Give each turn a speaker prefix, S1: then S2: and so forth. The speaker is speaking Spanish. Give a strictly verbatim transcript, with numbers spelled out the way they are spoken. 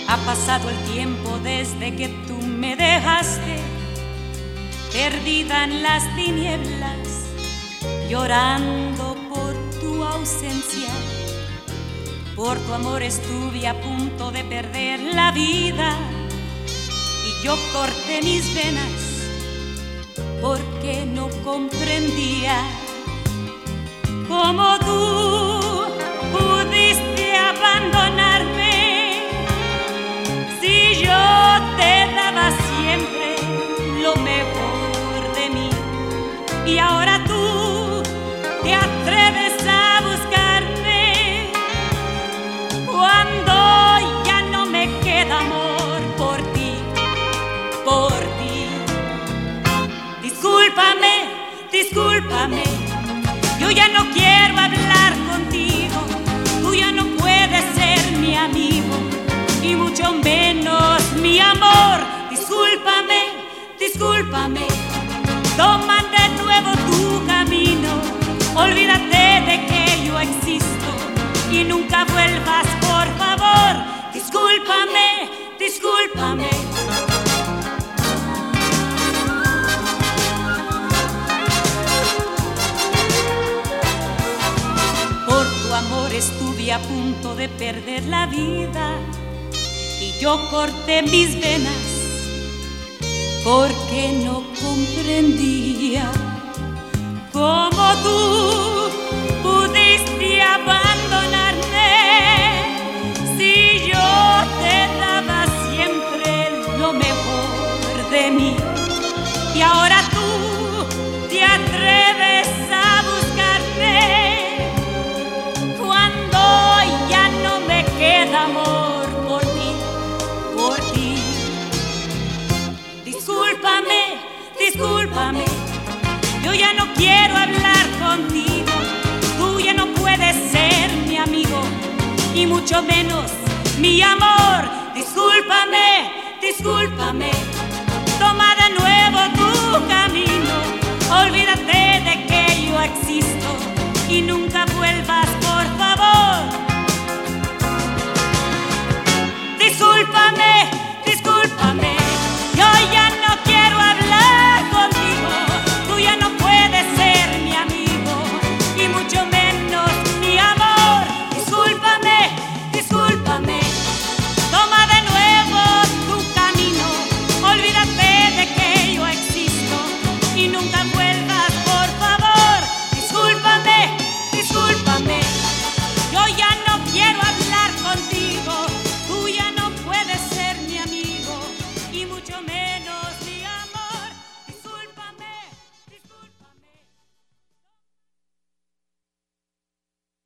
S1: Ha pasado el tiempo desde que tú me dejaste, perdida en las tinieblas, llorando por tu ausencia. Por tu amor estuve a punto de perder la vida y yo corté mis venas porque no comprendía cómo tú pudiste abandonarme si yo te daba siempre lo mejor de mí. Y ahora tú te atreves a buscarme cuando ya no me queda amor por ti, por ti. Discúlpame, discúlpame, yo ya no quiero hablar contigo. Tú ya no puedes ser mi amigo y mucho menos mi amor. Discúlpame, discúlpame, toma de nuevo tu camino. Olvídate de que yo existo y nunca vuelvas, por favor. Discúlpame, discúlpame. Por tu amor estuve a punto de perder la vida y yo corté mis venas porque no comprendía cómo tú pudiste abandonarme si yo te daba siempre lo mejor de mí. Y ahora tú te atreves a buscarme cuando ya no me queda amor por ti, por ti. Discúlpame, discúlpame, yo ya no quiero hablar contigo. Tú ya no puedes ser mi amigo y mucho menos mi amor. Discúlpame, discúlpame.